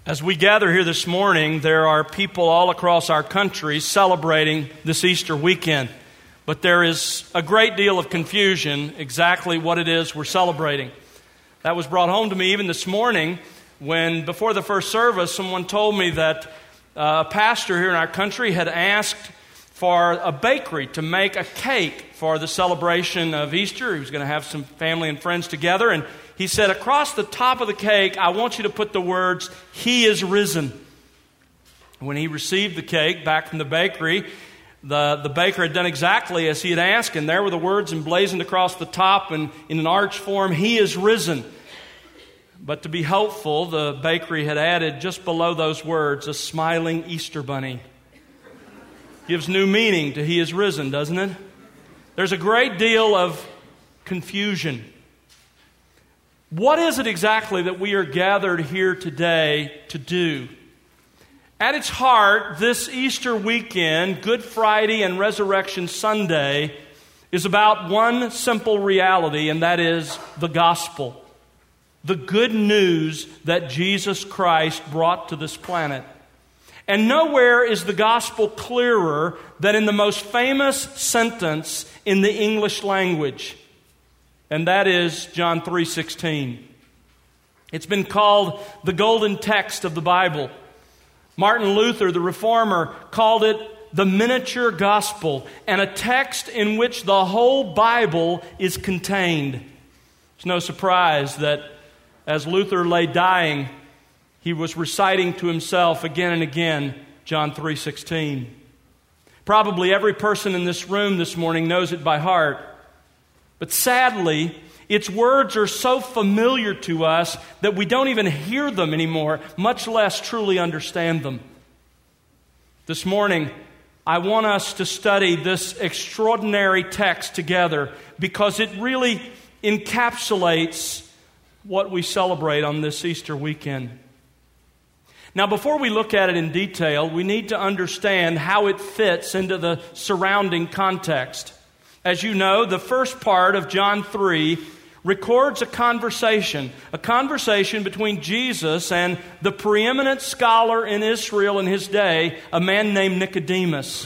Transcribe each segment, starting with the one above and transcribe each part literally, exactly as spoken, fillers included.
As we gather here this morning, there are people all across our country celebrating this Easter weekend. But there is a great deal of confusion exactly what it is we're celebrating. That was brought home to me even this morning when, before the first service, someone told me that uh, a pastor here in our country had asked for a bakery to make a cake for the celebration of Easter. He was going to have some family and friends together, and he said, across the top of the cake, I want you to put the words, "He is risen." When he received the cake back from the bakery, the, the baker had done exactly as he had asked, and there were the words emblazoned across the top and in an arch form, "He is risen." But to be helpful, the bakery had added just below those words, a smiling Easter bunny. Gives new meaning to "He is risen," doesn't it? There's a great deal of confusion. What is it exactly that we are gathered here today to do? At its heart, this Easter weekend, Good Friday and Resurrection Sunday, is about one simple reality, and that is the gospel. The good news that Jesus Christ brought to this planet. And nowhere is the gospel clearer than in the most famous sentence in the English language. And that is John three sixteen. It's been called the golden text of the Bible. Martin Luther, the reformer, called it the miniature gospel, and a text in which the whole Bible is contained. It's no surprise that as Luther lay dying, he was reciting to himself again and again John three sixteen. Probably every person in this room this morning knows it by heart. But sadly, its words are so familiar to us that we don't even hear them anymore, much less truly understand them. This morning, I want us to study this extraordinary text together because it really encapsulates what we celebrate on this Easter weekend. Now, before we look at it in detail, we need to understand how it fits into the surrounding context. As you know, the first part of John three records a conversation, a conversation between Jesus and the preeminent scholar in Israel in his day, a man named Nicodemus.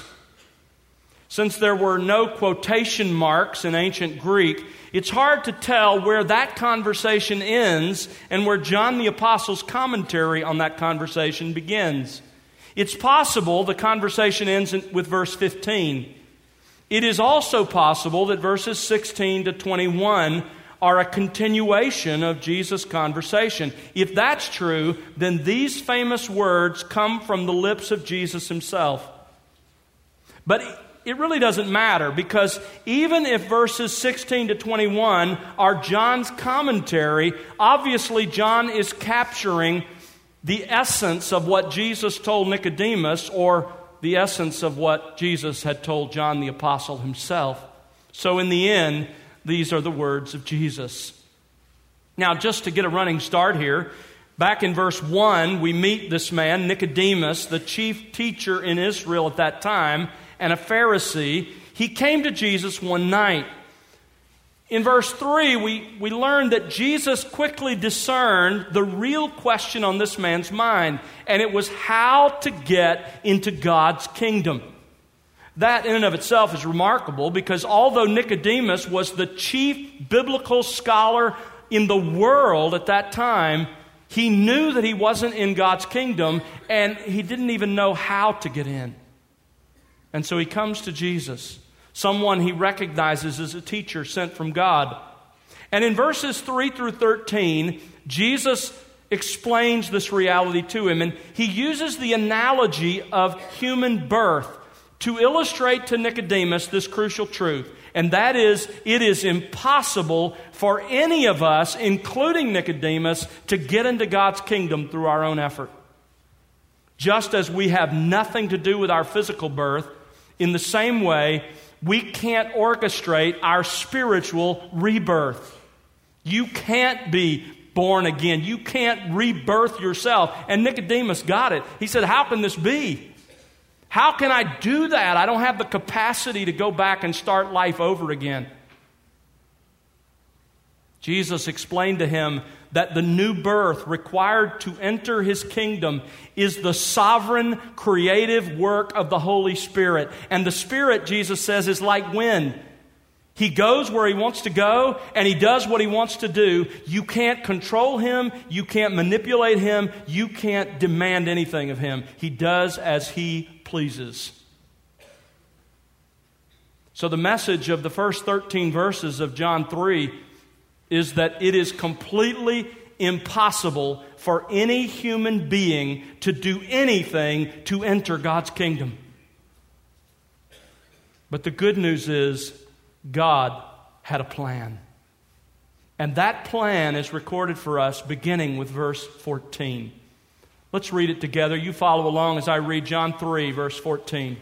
Since there were no quotation marks in ancient Greek, it's hard to tell where that conversation ends and where John the Apostle's commentary on that conversation begins. It's possible the conversation ends with verse fifteen. It is also possible that verses sixteen to twenty-one are a continuation of Jesus' conversation. If that's true, then these famous words come from the lips of Jesus himself. But it really doesn't matter, because even if verses sixteen to twenty-one are John's commentary, obviously John is capturing the essence of what Jesus told Nicodemus, or the essence of what Jesus had told John the Apostle himself. So in the end, these are the words of Jesus. Now, just to get a running start here, back in verse one, we meet this man, Nicodemus, the chief teacher in Israel at that time, and a Pharisee. He came to Jesus one night. In verse three, we, we learn that Jesus quickly discerned the real question on this man's mind, and it was how to get into God's kingdom. That in and of itself is remarkable, because although Nicodemus was the chief biblical scholar in the world at that time, he knew that he wasn't in God's kingdom, and he didn't even know how to get in. And so he comes to Jesus, someone he recognizes as a teacher sent from God. And in verses three through thirteen, Jesus explains this reality to him, and he uses the analogy of human birth to illustrate to Nicodemus this crucial truth. And that is, it is impossible for any of us, including Nicodemus, to get into God's kingdom through our own effort. Just as we have nothing to do with our physical birth, in the same way, we can't orchestrate our spiritual rebirth. You can't be born again. You can't rebirth yourself. And Nicodemus got it. He said, how can this be? How can I do that? I don't have the capacity to go back and start life over again. Jesus explained to him that the new birth required to enter His kingdom is the sovereign, creative work of the Holy Spirit. And the Spirit, Jesus says, is like wind. He goes where He wants to go, and He does what He wants to do. You can't control Him. You can't manipulate Him. You can't demand anything of Him. He does as He pleases. So the message of the first thirteen verses of John three is that it is completely impossible for any human being to do anything to enter God's kingdom. But the good news is God had a plan. And that plan is recorded for us beginning with verse fourteen. Let's read it together. You follow along as I read John three, verse fourteen.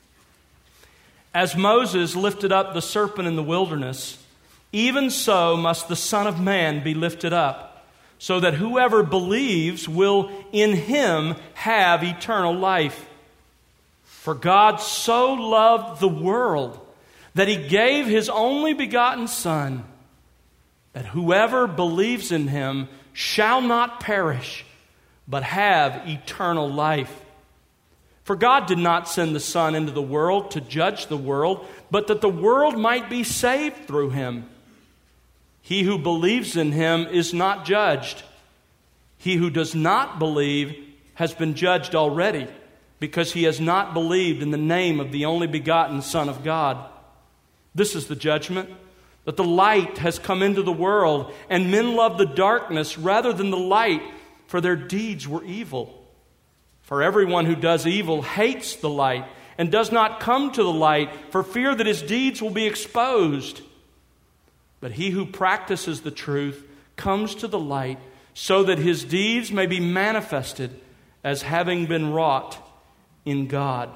As Moses lifted up the serpent in the wilderness, even so must the Son of Man be lifted up, so that whoever believes will in Him have eternal life. For God so loved the world that He gave His only begotten Son, that whoever believes in Him shall not perish, but have eternal life. For God did not send the Son into the world to judge the world, but that the world might be saved through Him. He who believes in Him is not judged. He who does not believe has been judged already, because he has not believed in the name of the only begotten Son of God. This is the judgment, that the light has come into the world, and men love the darkness rather than the light, for their deeds were evil. For everyone who does evil hates the light and does not come to the light for fear that his deeds will be exposed. But he who practices the truth comes to the light so that his deeds may be manifested as having been wrought in God.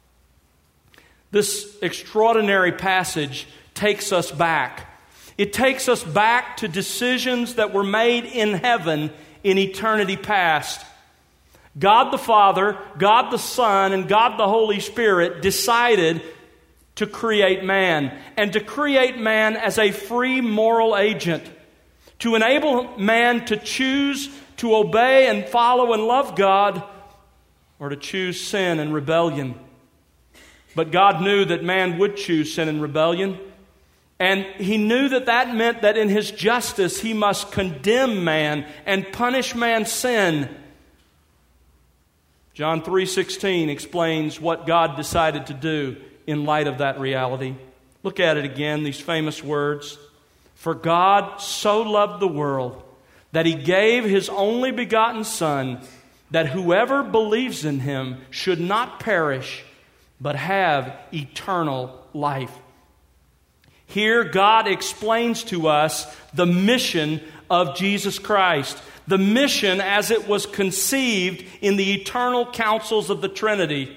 This extraordinary passage takes us back. It takes us back to decisions that were made in heaven in eternity past. God the Father, God the Son, and God the Holy Spirit decided to create man, and to create man as a free moral agent, to enable man to choose to obey and follow and love God, or to choose sin and rebellion. But God knew that man would choose sin and rebellion, and He knew that that meant that in His justice He must condemn man and punish man's sin. John three sixteen explains what God decided to do in light of that reality. Look at it again, these famous words. For God so loved the world that He gave His only begotten Son, that whoever believes in Him should not perish, but have eternal life. Here God explains to us the mission of Jesus Christ. The mission as it was conceived in the eternal counsels of the Trinity.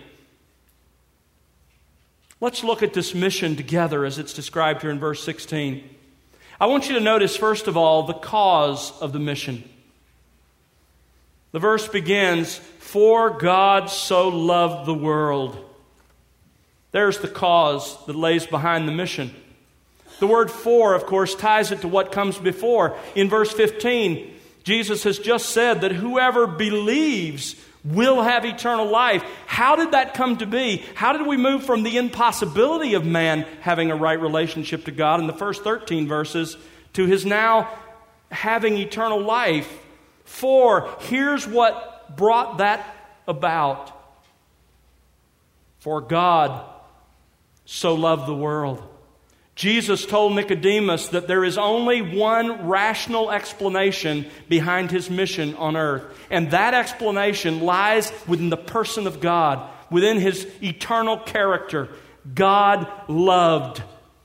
Let's look at this mission together as it's described here in verse sixteen. I want you to notice, first of all, the cause of the mission. The verse begins, for God so loved the world. There's the cause that lays behind the mission. The word for, of course, ties it to what comes before. In verse fifteen, Jesus has just said that whoever believes will have eternal life. How did that come to be? How did we move from the impossibility of man having a right relationship to God in the first thirteen verses to his now having eternal life? For here's what brought that about. For God so loved the world. Jesus told Nicodemus that there is only one rational explanation behind His mission on earth. And that explanation lies within the person of God, within His eternal character. God loved.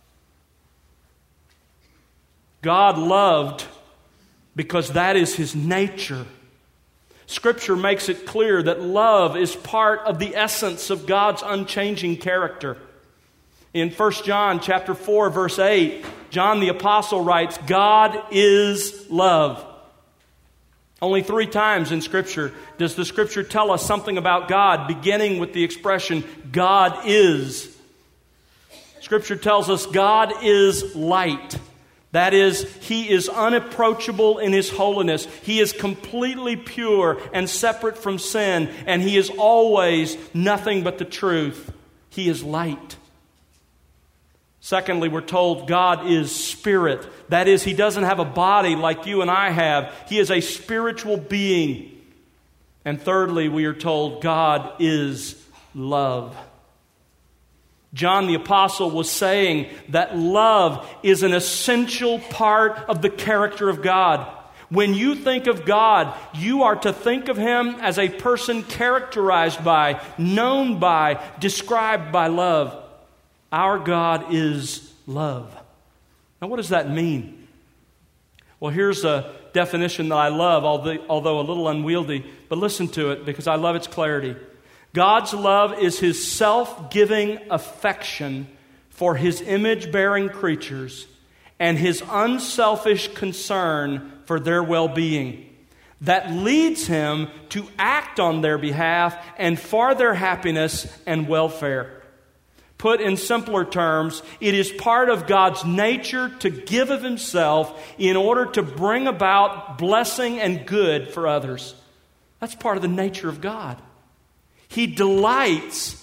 God loved because that is His nature. Scripture makes it clear that love is part of the essence of God's unchanging character. In First John chapter four, verse eight, John the Apostle writes, God is love. Only three times in Scripture does the Scripture tell us something about God, beginning with the expression, God is. Scripture tells us God is light. That is, He is unapproachable in His holiness. He is completely pure and separate from sin, and He is always nothing but the truth. He is light. Secondly, we're told God is spirit. That is, He doesn't have a body like you and I have. He is a spiritual being. And thirdly, we are told God is love. John the Apostle was saying that love is an essential part of the character of God. When you think of God, you are to think of Him as a person characterized by, known by, described by love. Our God is love. Now, what does that mean? Well, here's a definition that I love, although a little unwieldy, but listen to it because I love its clarity. God's love is His self-giving affection for His image-bearing creatures and His unselfish concern for their well-being that leads Him to act on their behalf and for their happiness and welfare. Put in simpler terms, it is part of God's nature to give of Himself in order to bring about blessing and good for others. That's part of the nature of God. He delights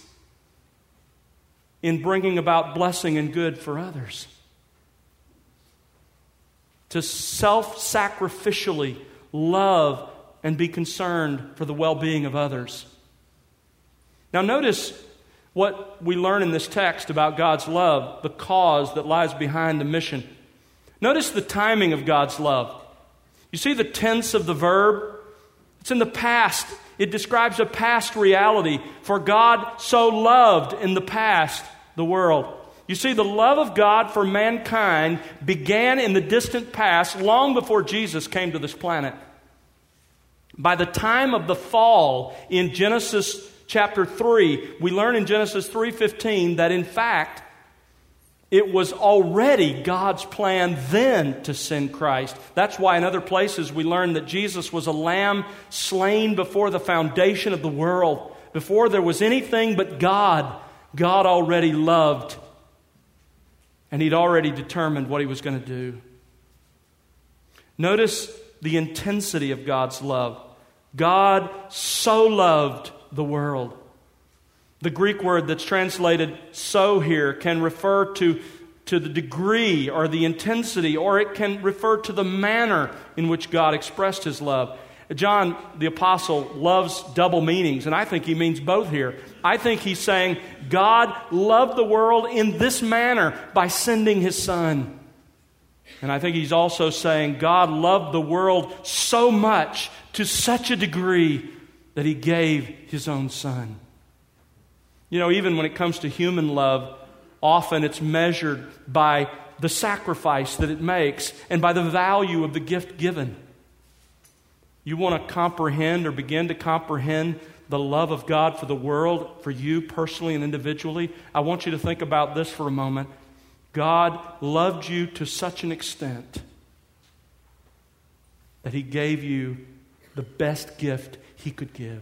in bringing about blessing and good for others. To self-sacrificially love and be concerned for the well-being of others. Now notice what we learn in this text about God's love, the cause that lies behind the mission. Notice the timing of God's love. You see the tense of the verb? It's in the past. It describes a past reality. For God so loved in the past the world. You see, the love of God for mankind began in the distant past, long before Jesus came to this planet. By the time of the fall in Genesis chapter three, we learn in Genesis three fifteen that in fact, it was already God's plan then to send Christ. That's why in other places we learn that Jesus was a lamb slain before the foundation of the world. Before there was anything but God, God already loved. And He'd already determined what He was going to do. Notice the intensity of God's love. God so loved the world. The Greek word that's translated "so" here can refer to, to the degree or the intensity, or it can refer to the manner in which God expressed His love. John the Apostle loves double meanings, and I think he means both here. I think he's saying God loved the world in this manner by sending His Son. And I think he's also saying God loved the world so much, to such a degree, that He gave His own Son. You know, even when it comes to human love, often it's measured by the sacrifice that it makes and by the value of the gift given. You want to comprehend or begin to comprehend the love of God for the world, for you personally and individually? I want you to think about this for a moment. God loved you to such an extent that He gave you the best gift He could give.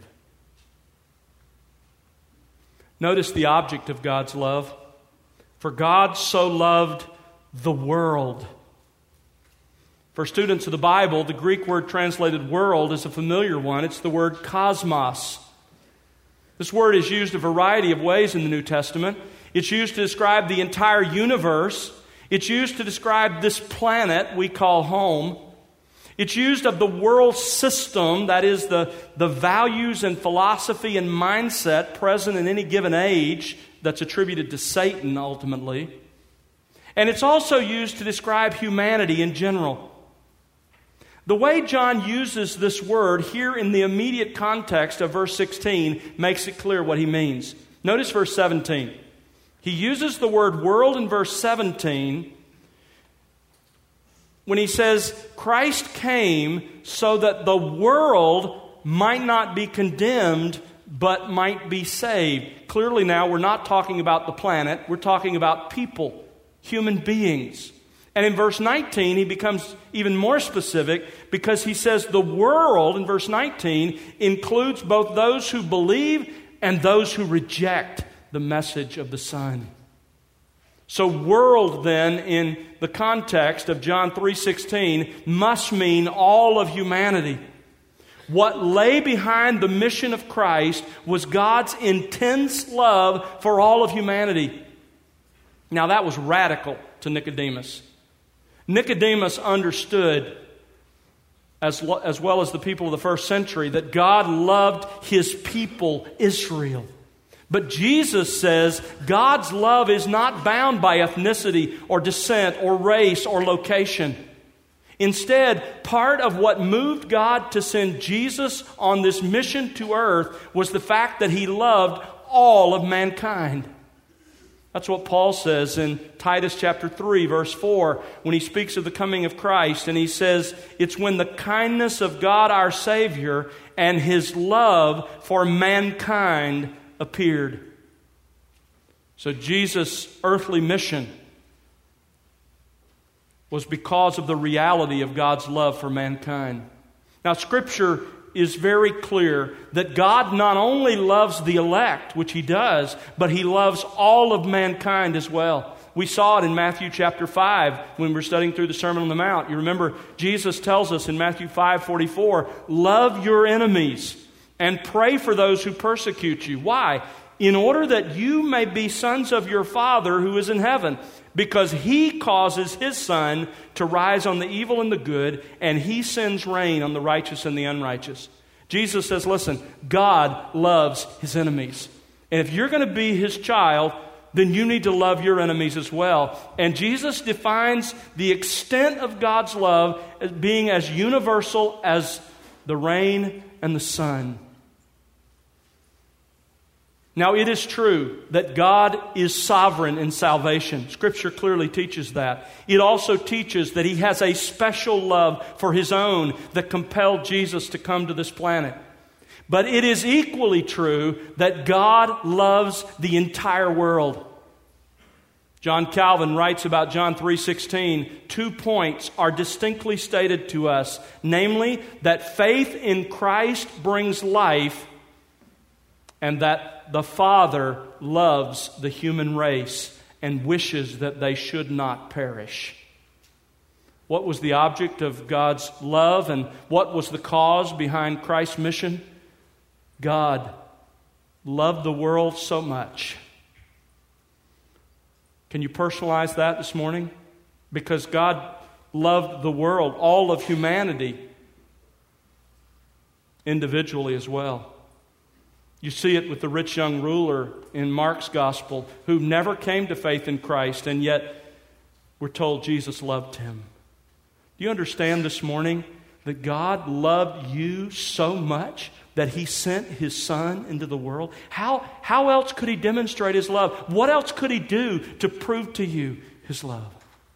Notice the object of God's love. For God so loved the world. For students of the Bible, the Greek word translated world is a familiar one. It's the word cosmos. This word is used a variety of ways in the New Testament. It's used to describe the entire universe. It's used to describe this planet we call home. It's used of the world system, that is the, the values and philosophy and mindset present in any given age that's attributed to Satan ultimately. And it's also used to describe humanity in general. The way John uses this word here in the immediate context of verse sixteen makes it clear what he means. Notice verse seventeen. He uses the word world in verse seventeen when he says, Christ came so that the world might not be condemned, but might be saved. Clearly now, we're not talking about the planet. We're talking about people, human beings. And in verse nineteen, he becomes even more specific because he says the world, in verse nineteen, includes both those who believe and those who reject the message of the Son. So world then, in the context of John three sixteen, must mean all of humanity. What lay behind the mission of Christ was God's intense love for all of humanity. Now that was radical to Nicodemus. Nicodemus understood, as, lo- as well as the people of the first century, that God loved His people, Israel. But Jesus says God's love is not bound by ethnicity or descent or race or location. Instead, part of what moved God to send Jesus on this mission to earth was the fact that He loved all of mankind. That's what Paul says in Titus chapter three, verse four, when he speaks of the coming of Christ. And he says, it's when the kindness of God our Savior and His love for mankind appeared. So Jesus' earthly mission was because of the reality of God's love for mankind. Now, Scripture is very clear that God not only loves the elect, which He does, but He loves all of mankind as well. We saw it in Matthew chapter five when we were studying through the Sermon on the Mount. You remember Jesus tells us in Matthew five forty-four, love your enemies and pray for those who persecute you. Why? In order that you may be sons of your Father who is in heaven, because He causes His sun to rise on the evil and the good, and He sends rain on the righteous and the unrighteous. Jesus says, listen, God loves His enemies. And if you're going to be His child, then you need to love your enemies as well. And Jesus defines the extent of God's love as being as universal as the rain and the sun. Now, it is true that God is sovereign in salvation. Scripture clearly teaches that. It also teaches that He has a special love for His own that compelled Jesus to come to this planet. But it is equally true that God loves the entire world. John Calvin writes about John three sixteen, two points are distinctly stated to us, namely that faith in Christ brings life, and that the Father loves the human race and wishes that they should not perish. What was the object of God's love and what was the cause behind Christ's mission? God loved the world so much. Can you personalize that this morning? Because God loved the world, all of humanity, individually as well. You see it with the rich young ruler in Mark's gospel who never came to faith in Christ, and yet we're told Jesus loved him. Do you understand this morning that God loved you so much that He sent His Son into the world? How, how else could He demonstrate His love? What else could He do to prove to you His love?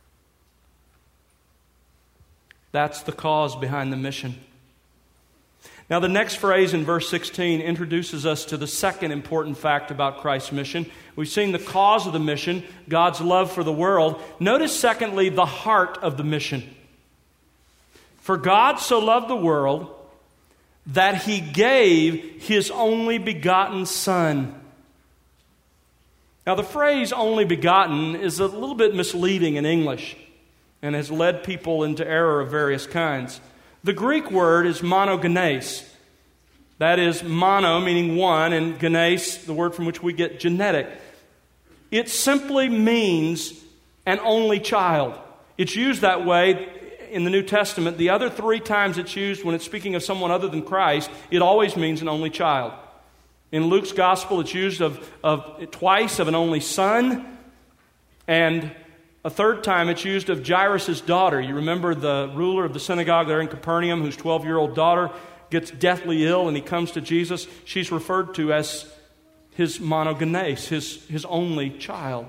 That's the cause behind the mission. Now, the next phrase in verse sixteen introduces us to the second important fact about Christ's mission. We've seen the cause of the mission, God's love for the world. Notice, secondly, the heart of the mission. For God so loved the world that He gave His only begotten Son. Now, the phrase only begotten is a little bit misleading in English and has led people into error of various kinds. The Greek word is monogenes. That is mono, meaning one, and genes, the word from which we get genetic. It simply means an only child. It's used that way in the New Testament. The other three times it's used when it's speaking of someone other than Christ, it always means an only child. In Luke's gospel, it's used of, of twice of an only son, and a third time it's used of Jairus' daughter. You remember the ruler of the synagogue there in Capernaum whose twelve-year-old daughter gets deathly ill and he comes to Jesus. She's referred to as his monogenes, his, his only child.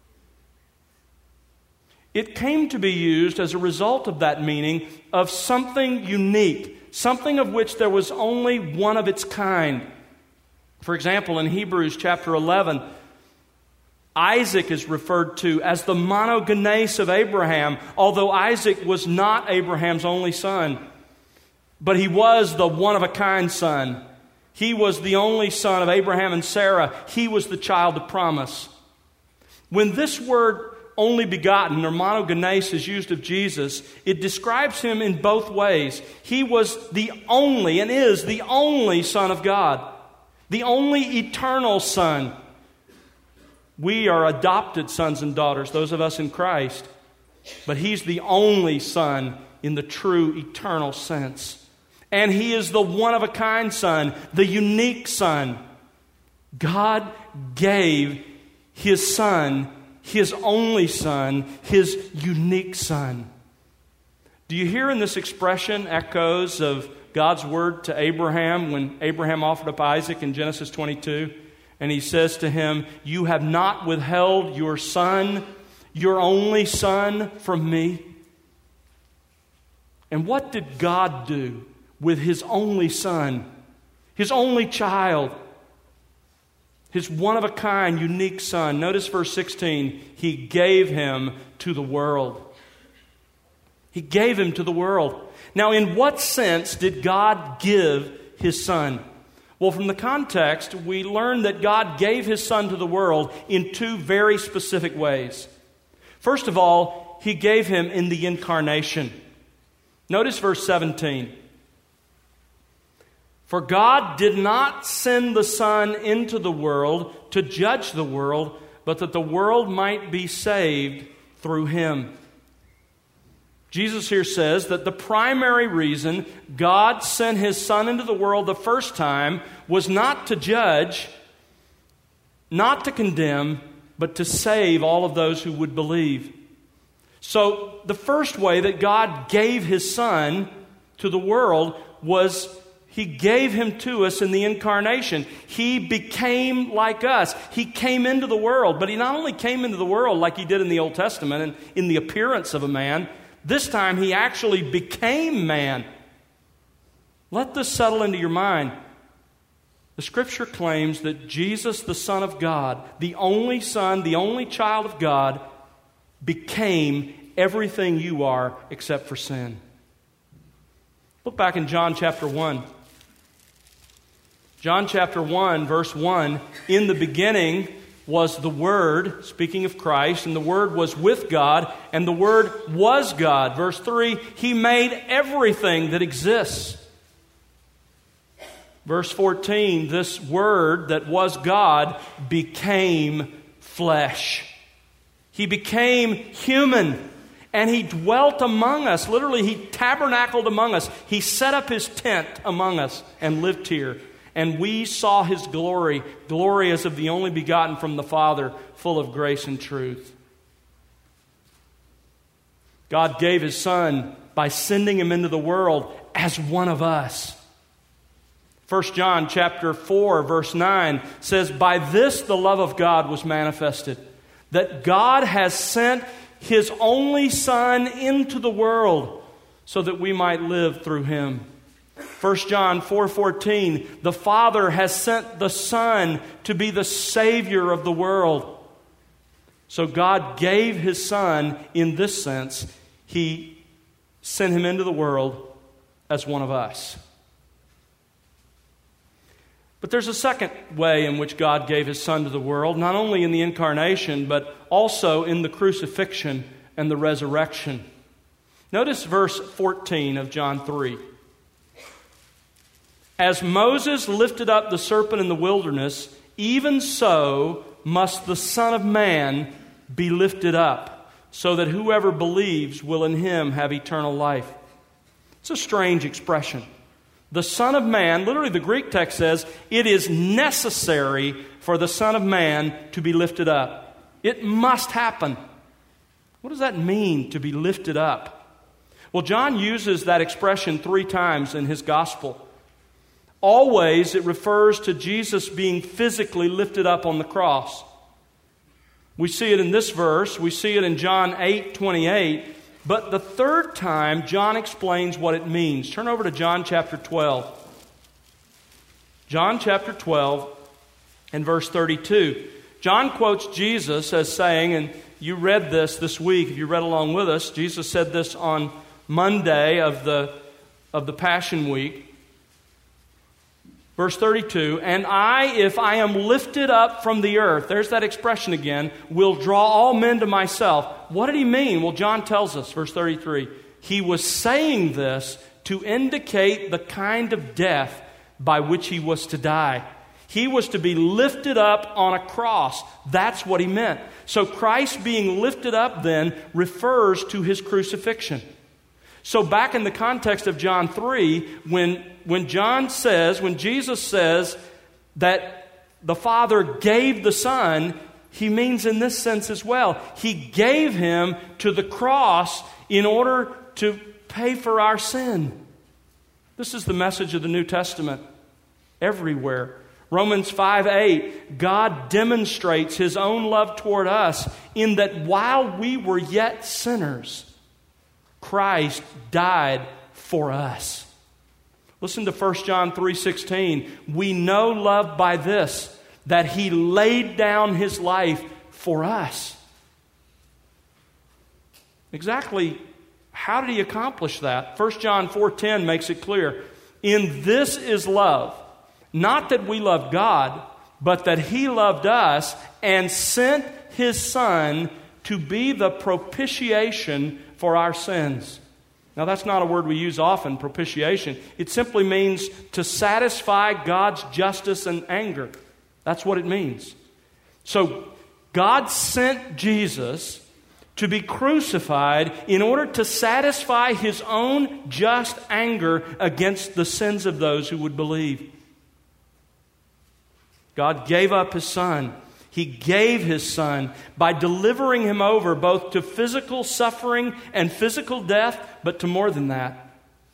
It came to be used as a result of that meaning of something unique, something of which there was only one of its kind. For example, in Hebrews chapter eleven, Isaac is referred to as the monogenes of Abraham, although Isaac was not Abraham's only son. But he was the one-of-a-kind son. He was the only son of Abraham and Sarah. He was the child of promise. When this word only begotten, or monogenes, is used of Jesus, it describes him in both ways. He was the only, and is the only Son of God, the only eternal Son. We are adopted sons and daughters, those of us in Christ, but he's the only Son in the true eternal sense. And he is the one-of-a-kind Son, the unique Son. God gave his Son, his only Son, his unique Son. Do you hear in this expression echoes of God's word to Abraham when Abraham offered up Isaac in Genesis twenty-two? And he says to him, "You have not withheld your son, your only son, from me." And what did God do with his only son, his only child, his one-of-a-kind, unique Son? Notice verse sixteen. He gave him to the world. He gave him to the world. Now, in what sense did God give his Son? Well, from the context, we learn that God gave his Son to the world in two very specific ways. First of all, he gave him in the incarnation. Notice verse seventeen. For God did not send the Son into the world to judge the world, but that the world might be saved through him. Jesus here says that the primary reason God sent his Son into the world the first time was not to judge, not to condemn, but to save all of those who would believe. So the first way that God gave his Son to the world was he gave him to us in the incarnation. He became like us. He came into the world, but he not only came into the world like he did in the Old Testament and in the appearance of a man, this time he actually became man. Let this settle into your mind. The Scripture claims that Jesus, the Son of God, the only Son, the only child of God, became everything you are except for sin. Look back in John chapter one. John chapter one, verse one, in the beginning was the Word, speaking of Christ, and the Word was with God, and the Word was God. Verse three, he made everything that exists. Verse fourteen, this Word that was God became flesh. He became human, and he dwelt among us. Literally, he tabernacled among us. He set up his tent among us and lived here. And we saw his glory, glory as of the only begotten from the Father, full of grace and truth. God gave his Son by sending him into the world as one of us. First John chapter four, verse nine says, "By this the love of God was manifested, that God has sent his only Son into the world so that we might live through him." First John four fourteen, "The Father has sent the Son to be the Savior of the world." So God gave his Son in this sense. He sent him into the world as one of us. But there's a second way in which God gave his Son to the world, not only in the incarnation, but also in the crucifixion and the resurrection. Notice verse fourteen of John three. "As Moses lifted up the serpent in the wilderness, even so must the Son of Man be lifted up, so that whoever believes will in him have eternal life." It's a strange expression. The Son of Man, literally the Greek text says, it is necessary for the Son of Man to be lifted up. It must happen. What does that mean, to be lifted up? Well, John uses that expression three times in his gospel. Always it refers to Jesus being physically lifted up on the cross. We see it in this verse. We see it in John eight twenty-eight. But the third time, John explains what it means. Turn over to John chapter twelve. John chapter twelve and verse thirty-two. John quotes Jesus as saying, and you read this this week, if you read along with us, Jesus said this on Monday of the, of the Passion Week. Verse thirty-two, and I, if I am lifted up from the earth, there's that expression again, will draw all men to myself. What did he mean? Well, John tells us, verse thirty-three, he was saying this to indicate the kind of death by which he was to die. He was to be lifted up on a cross. That's what he meant. So Christ being lifted up then refers to his crucifixion. So back in the context of John three, when, when John says, when Jesus says that the Father gave the Son, he means in this sense as well. He gave him to the cross in order to pay for our sin. This is the message of the New Testament everywhere. Romans five eight, God demonstrates his own love toward us in that while we were yet sinners, Christ died for us. Listen to First John three sixteen. We know love by this, that he laid down his life for us. Exactly how did he accomplish that? First John four ten makes it clear. In this is love, not that we loved God, but that he loved us and sent his Son to be the propitiation for our sins. Now, that's not a word we use often, propitiation. It simply means to satisfy God's justice and anger. That's what it means. So, God sent Jesus to be crucified in order to satisfy his own just anger against the sins of those who would believe. God gave up his Son. He gave his Son by delivering him over both to physical suffering and physical death, but to more than that,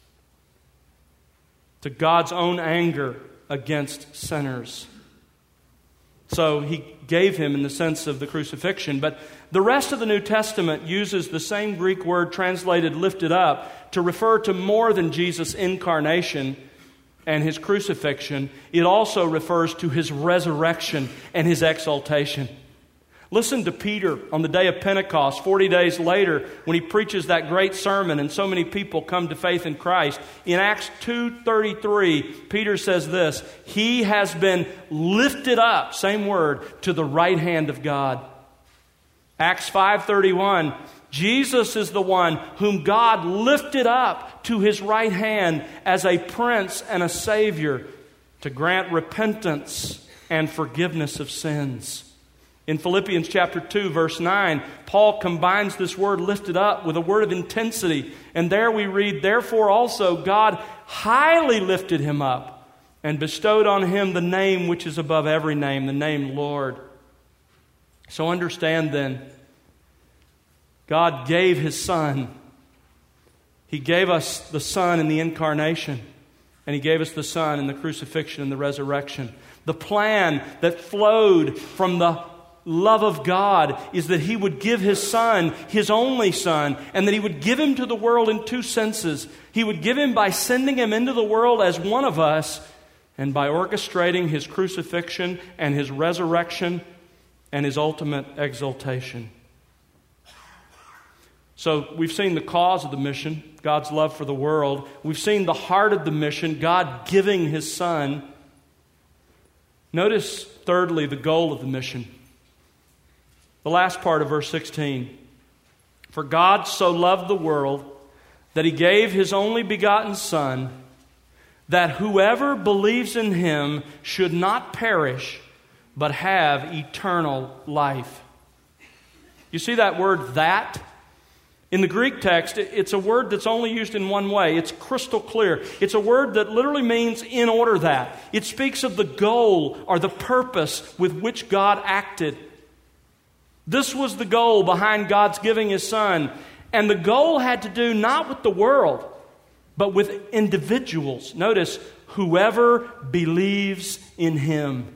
to God's own anger against sinners. So he gave him in the sense of the crucifixion. But the rest of the New Testament uses the same Greek word translated lifted up to refer to more than Jesus' incarnation and his crucifixion. It also refers to his resurrection and his exaltation. Listen to Peter on the day of Pentecost, forty days later, when he preaches that great sermon and so many people come to faith in Christ. In Acts two thirty-three, Peter says this, he has been lifted up, same word, to the right hand of God. Acts five thirty-one, Jesus is the one whom God lifted up to his right hand as a prince and a savior to grant repentance and forgiveness of sins. In Philippians chapter two, verse nine, Paul combines this word lifted up with a word of intensity. And there we read, therefore also God highly lifted him up and bestowed on him the name which is above every name, the name Lord. So understand then, God gave his Son. He gave us the Son in the incarnation, and he gave us the Son in the crucifixion and the resurrection. The plan that flowed from the love of God is that he would give his Son, his only Son, and that he would give him to the world in two senses. He would give him by sending him into the world as one of us, and by orchestrating his crucifixion and his resurrection and his ultimate exaltation. So we've seen the cause of the mission, God's love for the world. We've seen the heart of the mission, God giving his Son. Notice, thirdly, the goal of the mission. The last part of verse sixteen. For God so loved the world that he gave his only begotten Son, that whoever believes in him should not perish, but have eternal life. You see that word, that? In the Greek text, it's a word that's only used in one way. It's crystal clear. It's a word that literally means in order that. It speaks of the goal or the purpose with which God acted. This was the goal behind God's giving his Son. And the goal had to do not with the world, but with individuals. Notice, whoever believes in him.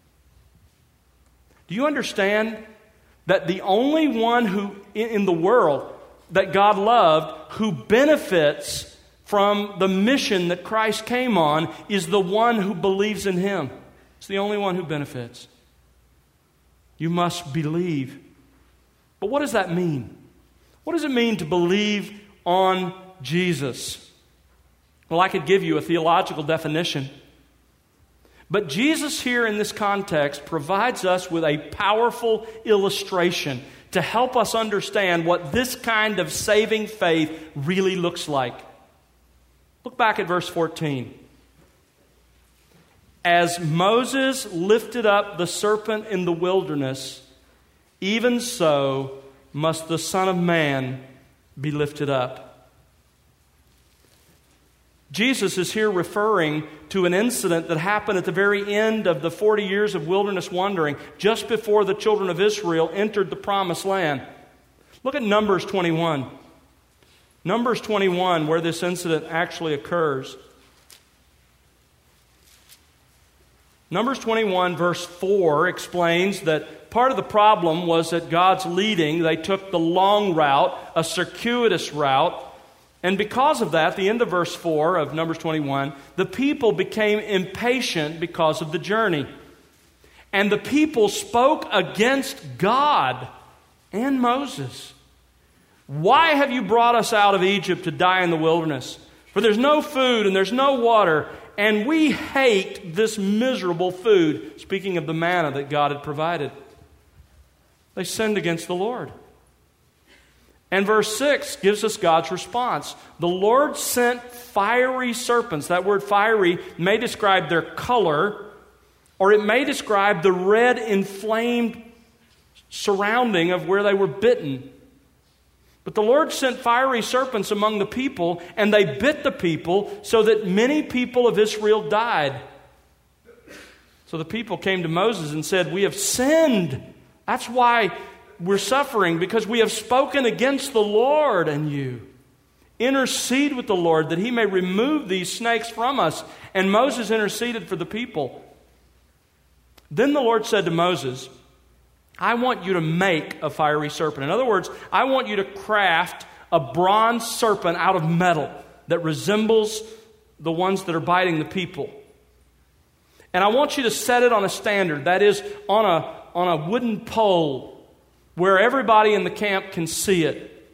Do you understand that the only one who in the world that God loved who benefits from the mission that Christ came on is the one who believes in him? It's the only one who benefits. You must believe. But what does that mean? What does it mean to believe on Jesus? Well, I could give you a theological definition. But Jesus here in this context provides us with a powerful illustration to help us understand what this kind of saving faith really looks like. Look back at verse fourteen. As Moses lifted up the serpent in the wilderness, even so must the Son of Man be lifted up. Jesus is here referring to an incident that happened at the very end of the forty years of wilderness wandering, just before the children of Israel entered the promised land. Look at Numbers twenty-one. Numbers twenty-one, where this incident actually occurs. Numbers twenty-one, verse four, explains that part of the problem was that God's leading. They took the long route, a circuitous route. And because of that, the end of verse four of Numbers twenty-one, the people became impatient because of the journey. And the people spoke against God and Moses. Why have you brought us out of Egypt to die in the wilderness? For there's no food and there's no water, and we hate this miserable food. Speaking of the manna that God had provided. They sinned against the Lord. And verse six gives us God's response. The Lord sent fiery serpents. That word fiery may describe their color, or it may describe the red inflamed surrounding of where they were bitten. But the Lord sent fiery serpents among the people, and they bit the people so that many people of Israel died. So the people came to Moses and said, "We have sinned. That's why we're suffering, because we have spoken against the Lord and you. Intercede with the Lord that he may remove these snakes from us." And Moses interceded for the people. Then the Lord said to Moses, "I want you to make a fiery serpent." In other words, I want you to craft a bronze serpent out of metal that resembles the ones that are biting the people. And I want you to set it on a standard, that is, on a, on a wooden pole where everybody in the camp can see it.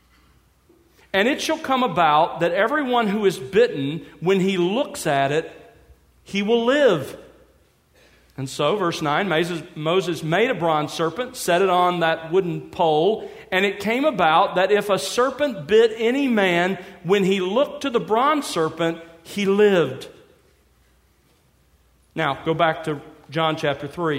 And it shall come about that everyone who is bitten, when he looks at it, he will live. And so, verse nine, Moses, Moses made a bronze serpent, set it on that wooden pole, and it came about that if a serpent bit any man, when he looked to the bronze serpent, he lived. Now, go back to John chapter three.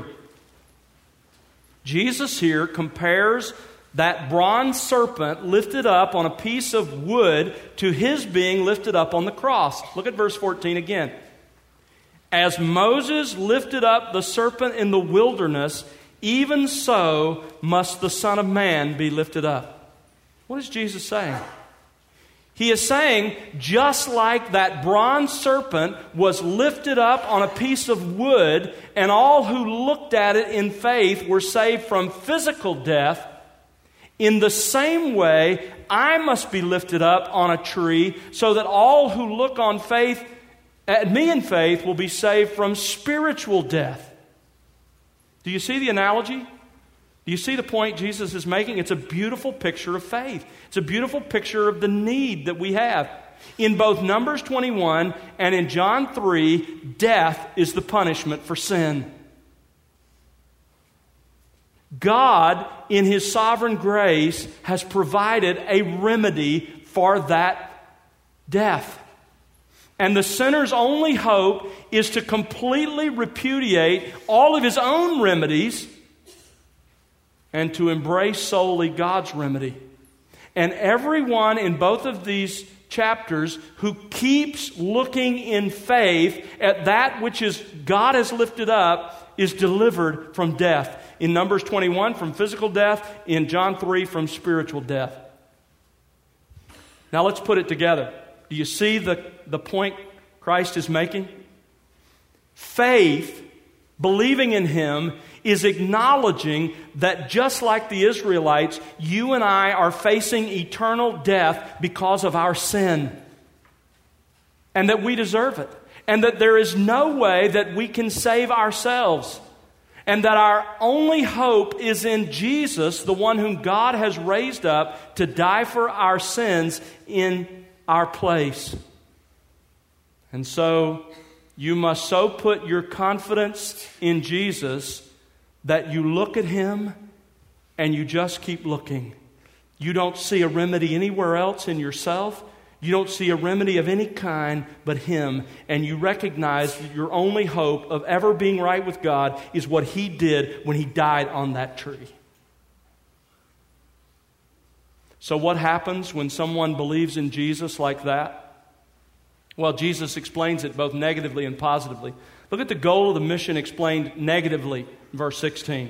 Jesus here compares that bronze serpent lifted up on a piece of wood to his being lifted up on the cross. Look at verse fourteen again. As Moses lifted up the serpent in the wilderness, even so must the Son of Man be lifted up. What is Jesus saying? He is saying, just like that bronze serpent was lifted up on a piece of wood, and all who looked at it in faith were saved from physical death, in the same way, I must be lifted up on a tree so that all who look on faith, at me in faith, will be saved from spiritual death. Do you see the analogy? Do you see the point Jesus is making? It's a beautiful picture of faith. It's a beautiful picture of the need that we have. In both Numbers twenty-one and in John three, death is the punishment for sin. God, in His sovereign grace, has provided a remedy for that death. And the sinner's only hope is to completely repudiate all of his own remedies and to embrace solely God's remedy. And everyone in both of these chapters who keeps looking in faith at that which is God has lifted up is delivered from death. In Numbers twenty-one, from physical death. In John three, from spiritual death. Now let's put it together. Do you see the, the point Christ is making? Faith, believing in Him, is acknowledging that just like the Israelites, you and I are facing eternal death because of our sin. And that we deserve it. And that there is no way that we can save ourselves. And that our only hope is in Jesus, the one whom God has raised up to die for our sins in our place. And so, You must so put your confidence in Jesus that you look at Him and you just keep looking. You don't see a remedy anywhere else in yourself. You don't see a remedy of any kind but Him. And you recognize that your only hope of ever being right with God is what He did when He died on that tree. So what happens when someone believes in Jesus like that? Well, Jesus explains it both negatively and positively. Look at the goal of the mission explained negatively, verse sixteen.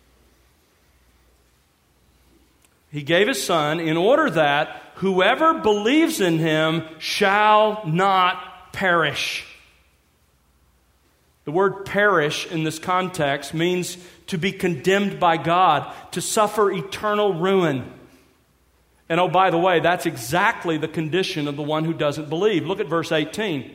He gave His Son in order that whoever believes in Him shall not perish. The word perish in this context means to be condemned by God, to suffer eternal ruin. And oh, by the way, that's exactly the condition of the one who doesn't believe. Look at verse eighteen.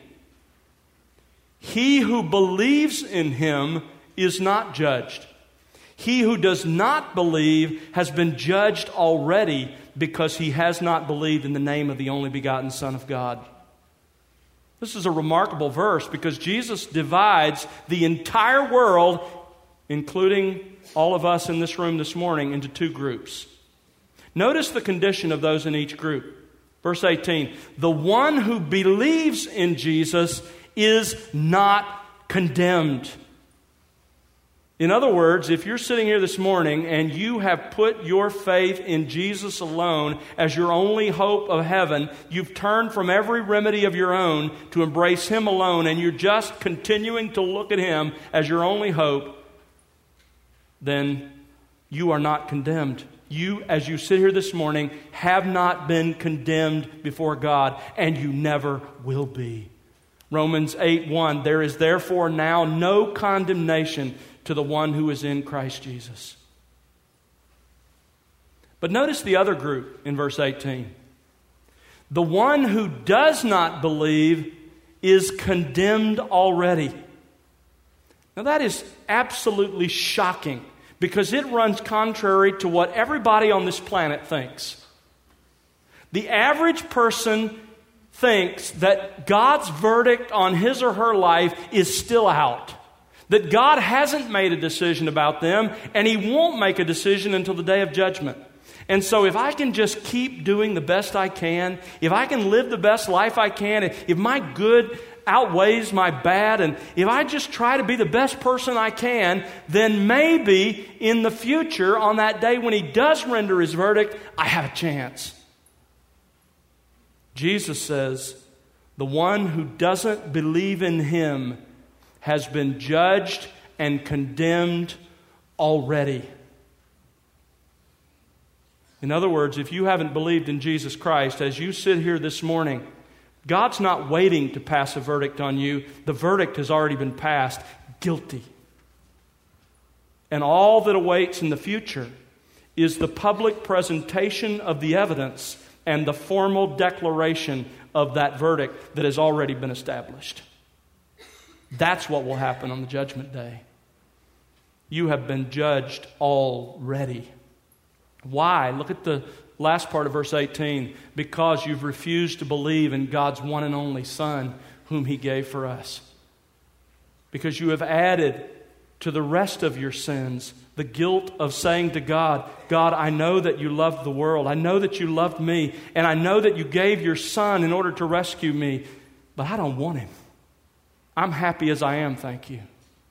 He who believes in Him is not judged. He who does not believe has been judged already because he has not believed in the name of the only begotten Son of God. This is a remarkable verse because Jesus divides the entire world, including all of us in this room this morning, into two groups. Notice the condition of those in each group. Verse eighteen, the one who believes in Jesus is not condemned. In other words, if you're sitting here this morning and you have put your faith in Jesus alone as your only hope of heaven, you've turned from every remedy of your own to embrace Him alone, and you're just continuing to look at Him as your only hope, then you are not condemned. You, as you sit here this morning, have not been condemned before God, and you never will be. Romans eight one, there is therefore now no condemnation to the one who is in Christ Jesus. But notice the other group in verse eighteen. The one who does not believe is condemned already. Now that is absolutely shocking because it runs contrary to what everybody on this planet thinks. The average person thinks that God's verdict on his or her life is still out. That God hasn't made a decision about them, and He won't make a decision until the day of judgment. And so if I can just keep doing the best I can, if I can live the best life I can, if my good outweighs my bad, and if I just try to be the best person I can, then maybe in the future, on that day when He does render His verdict, I have a chance. Jesus says, the one who doesn't believe in Him has been judged and condemned already. In other words, if you haven't believed in Jesus Christ, as you sit here this morning, God's not waiting to pass a verdict on you. The verdict has already been passed. Guilty. And all that awaits in the future is the public presentation of the evidence and the formal declaration of that verdict that has already been established. That's what will happen on the judgment day. You have been judged already. Why? Look at the last part of verse eighteen. Because you've refused to believe in God's one and only Son, whom He gave for us. Because you have added to the rest of your sins the guilt of saying to God, God, I know that you loved the world. I know that you loved me. And I know that you gave your Son in order to rescue me. But I don't want Him. I'm happy as I am, thank you.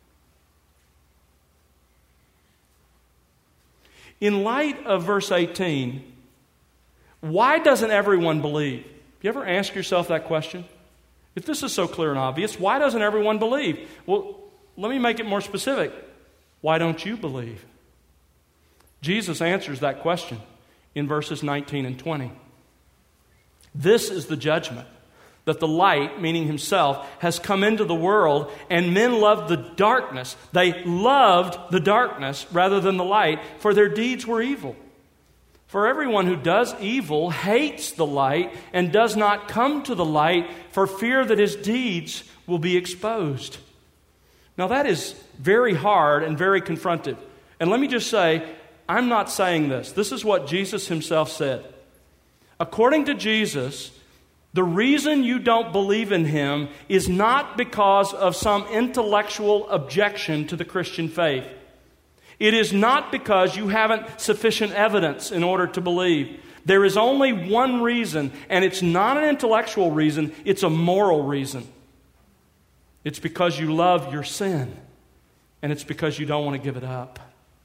In light of verse eighteen, why doesn't everyone believe? Have you ever asked yourself that question? If this is so clear and obvious, why doesn't everyone believe? Well, let me make it more specific. Why don't you believe? Jesus answers that question in verses nineteen and twenty. This is the judgment. That the light, meaning Himself, has come into the world, and men loved the darkness. They loved the darkness rather than the light, for their deeds were evil. For everyone who does evil hates the light and does not come to the light for fear that his deeds will be exposed. Now that is very hard and very confrontive. And let me just say, I'm not saying this. This is what Jesus Himself said. According to Jesus, The reason you don't believe in Him is not because of some intellectual objection to the Christian faith. It is not because you haven't sufficient evidence in order to believe. There is only one reason, and it's not an intellectual reason, it's a moral reason. It's because you love your sin, and it's because you don't want to give it up.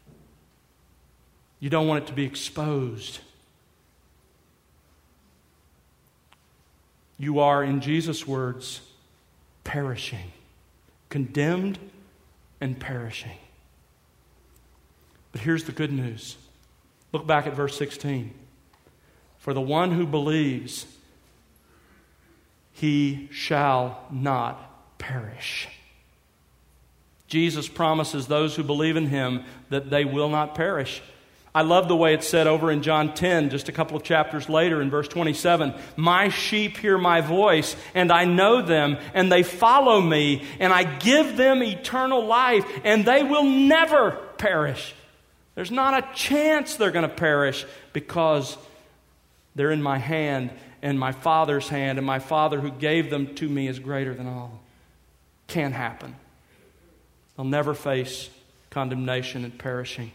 You don't want it to be exposed. You are, in Jesus' words, perishing, condemned and perishing. But here's the good news. Look back at verse sixteen. For the one who believes, he shall not perish. Jesus promises those who believe in Him that they will not perish. I love the way it's said over in John ten, just a couple of chapters later in verse twenty-seven. My sheep hear my voice, and I know them, and they follow me, and I give them eternal life, and they will never perish. There's not a chance they're going to perish because they're in my hand and my Father's hand, and my Father who gave them to me is greater than all. Can't happen. They'll never face condemnation and perishing.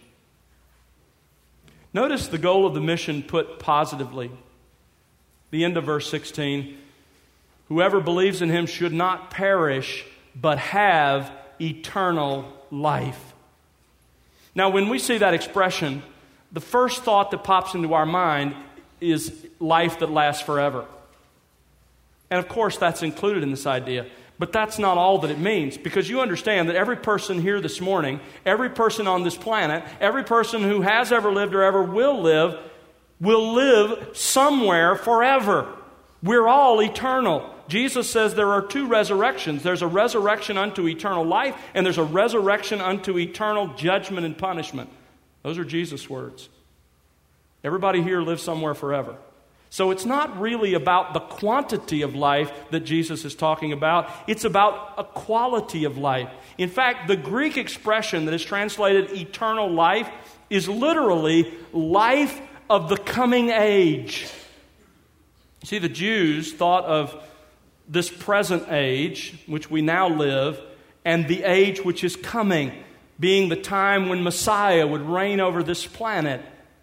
Notice the goal of the mission put positively. The end of verse sixteen. Whoever believes in Him should not perish, but have eternal life. Now, when we see that expression, the first thought that pops into our mind is life that lasts forever. And of course, that's included in this idea. But that's not all that it means, because you understand that every person here this morning, every person on this planet, every person who has ever lived or ever will live, will live somewhere forever. We're all eternal. Jesus says there are two resurrections. There's a resurrection unto eternal life, and there's a resurrection unto eternal judgment and punishment. Those are Jesus' words. Everybody here lives somewhere forever. So it's not really about the quantity of life that Jesus is talking about. It's about a quality of life. In fact, the Greek expression that is translated eternal life is literally life of the coming age. You see, the Jews thought of this present age, which we now live, and the age which is coming, being the time when Messiah would reign over this planet.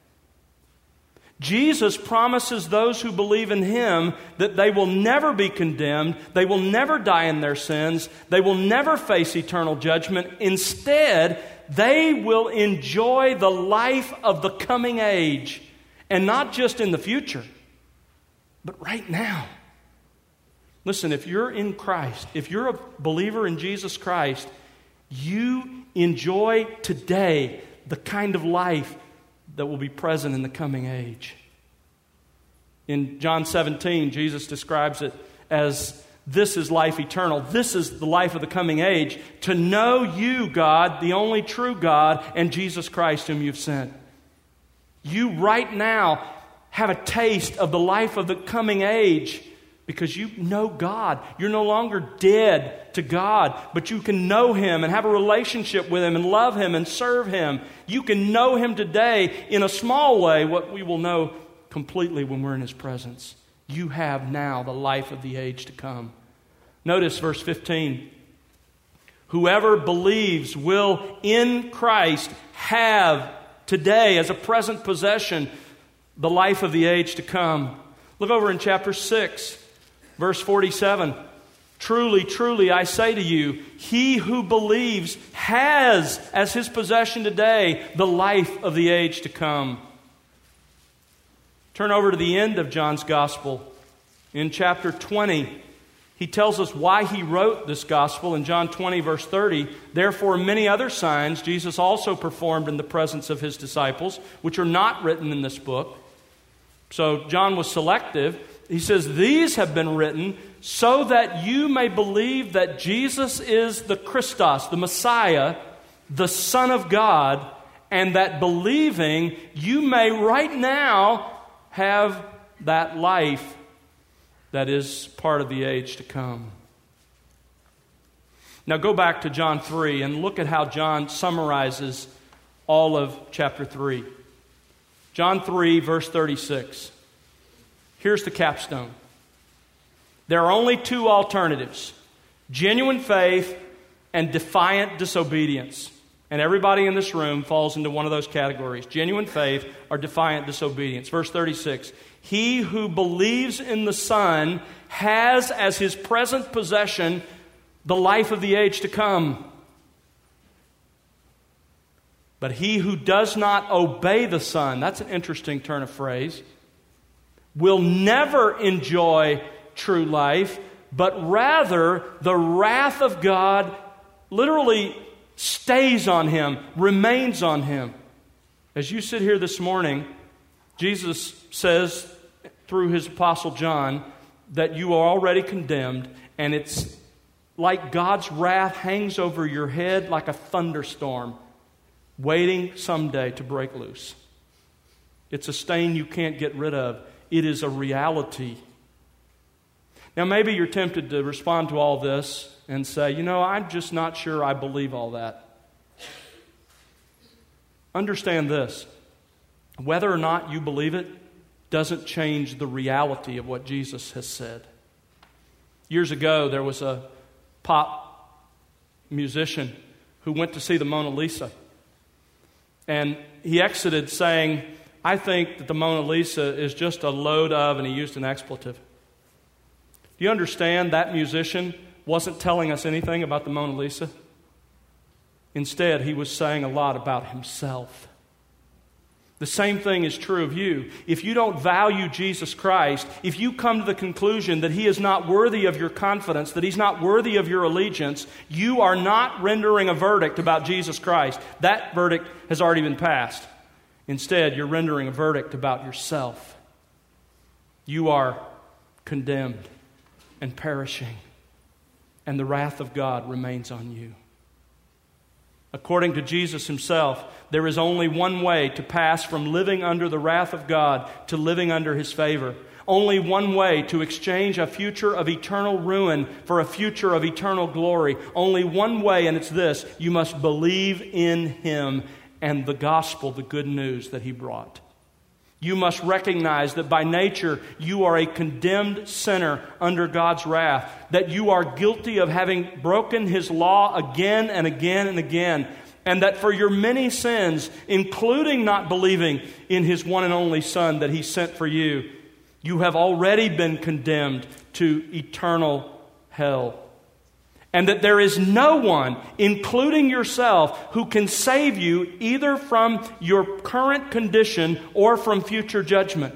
Jesus promises those who believe in Him that they will never be condemned, they will never die in their sins, they will never face eternal judgment. Instead, they will enjoy the life of the coming age, and not just in the future, but right now. Listen, if you're in Christ, if you're a believer in Jesus Christ, you enjoy today the kind of life that will be present in the coming age. In John seventeen, Jesus describes it as, this is life eternal. This is the life of the coming age, to know you, God, the only true God, and Jesus Christ whom you've sent. You right now have a taste of the life of the coming age because you know God. You're no longer dead to God, but you can know Him and have a relationship with Him and love Him and serve Him. You can know Him today in a small way, what we will know completely when we're in His presence. You have now the life of the age to come. Notice verse fifteen. Whoever believes will in Christ have today as a present possession the life of the age to come. Look over in chapter six. Verse forty-seven, truly, truly, I say to you, he who believes has as his possession today the life of the age to come. Turn over to the end of John's Gospel. In chapter twenty, he tells us why he wrote this Gospel. In John twenty, verse thirty, therefore many other signs Jesus also performed in the presence of His disciples, which are not written in this book. So John was selective. He says, these have been written so that you may believe that Jesus is the Christos, the Messiah, the Son of God, and that believing you may right now have that life that is part of the age to come. Now go back to John three and look at how John summarizes all of chapter three. John three, verse thirty-six. Here's the capstone. There are only two alternatives: genuine faith and defiant disobedience. And everybody in this room falls into one of those categories: genuine faith or defiant disobedience. Verse thirty-six, he who believes in the Son has as his present possession the life of the age to come. But he who does not obey the Son, that's an interesting turn of phrase, will never enjoy true life, but rather the wrath of God literally stays on him, remains on him. As you sit here this morning, Jesus says through his apostle John that you are already condemned, and it's like God's wrath hangs over your head like a thunderstorm, waiting someday to break loose. It's a stain you can't get rid of. It is a reality. Now, maybe you're tempted to respond to all this and say, you know, I'm just not sure I believe all that. Understand this: whether or not you believe it doesn't change the reality of what Jesus has said. Years ago, there was a pop musician who went to see the Mona Lisa. And he exited saying, I think that the Mona Lisa is just a load of, and he used an expletive. Do you understand that musician wasn't telling us anything about the Mona Lisa? Instead, he was saying a lot about himself. The same thing is true of you. If you don't value Jesus Christ, if you come to the conclusion that He is not worthy of your confidence, that He's not worthy of your allegiance, you are not rendering a verdict about Jesus Christ. That verdict has already been passed. Instead, you're rendering a verdict about yourself. You are condemned and perishing, and the wrath of God remains on you. According to Jesus Himself, there is only one way to pass from living under the wrath of God to living under His favor. Only one way to exchange a future of eternal ruin for a future of eternal glory. Only one way, and it's this: you must believe in Him and the gospel, the good news that He brought. You must recognize that by nature you are a condemned sinner under God's wrath, that you are guilty of having broken His law again and again and again, and that for your many sins, including not believing in His one and only Son that He sent for you, you have already been condemned to eternal hell. And that there is no one, including yourself, who can save you either from your current condition or from future judgment.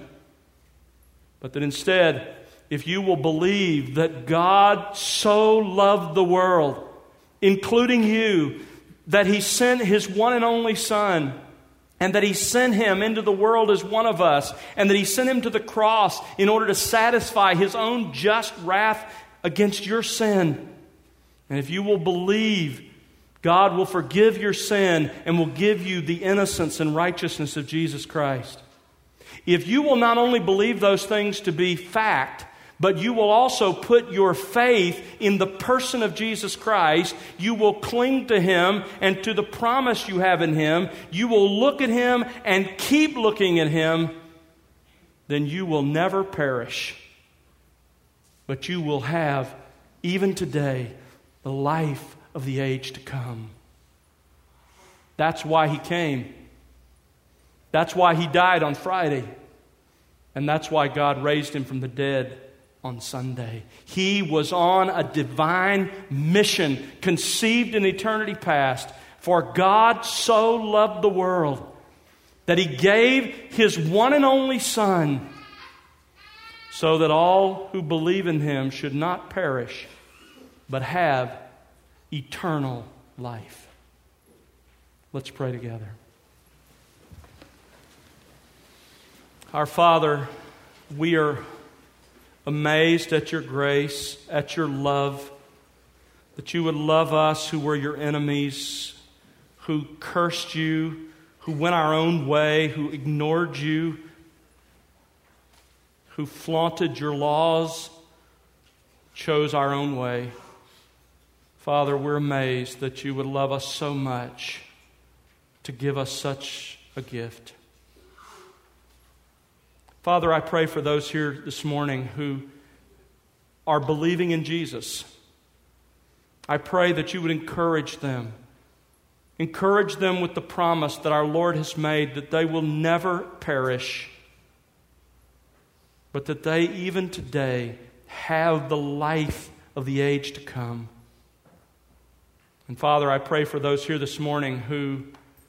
But that instead, if you will believe that God so loved the world, including you, that He sent His one and only Son, and that He sent Him into the world as one of us, and that He sent Him to the cross in order to satisfy His own just wrath against your sin. And if you will believe, God will forgive your sin and will give you the innocence and righteousness of Jesus Christ. If you will not only believe those things to be fact, but you will also put your faith in the person of Jesus Christ, you will cling to Him and to the promise you have in Him, you will look at Him and keep looking at Him, then you will never perish. But you will have, even today, the life of the age to come. That's why He came. That's why He died on Friday. And that's why God raised Him from the dead on Sunday. He was on a divine mission conceived in eternity past. For God so loved the world that He gave His one and only Son so that all who believe in Him should not perish but have eternal life. Let's pray together. Our Father, we are amazed at Your grace, at Your love, that You would love us who were Your enemies, who cursed You, who went our own way, who ignored You, who flaunted Your laws, chose our own way. Father, we're amazed that You would love us so much to give us such a gift. Father, I pray for those here this morning who are believing in Jesus. I pray that you would encourage them. Encourage them with the promise that our Lord has made that they will never perish, but that they even today have the life of the age to come. And Father, I pray for those here this morning who,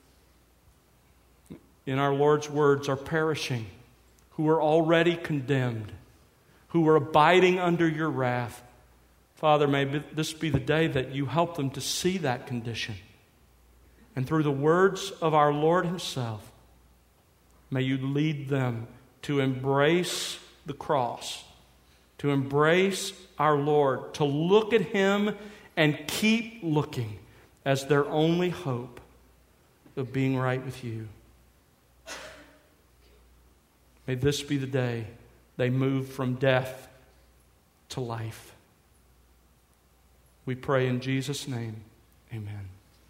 in our Lord's words, are perishing, who are already condemned, who are abiding under your wrath. Father, may this be the day that you help them to see that condition. And through the words of our Lord himself, may you lead them to embrace the cross, to embrace our Lord, to look at him and keep looking as their only hope of being right with you. May this be the day they move from death to life. We pray in Jesus' name, amen.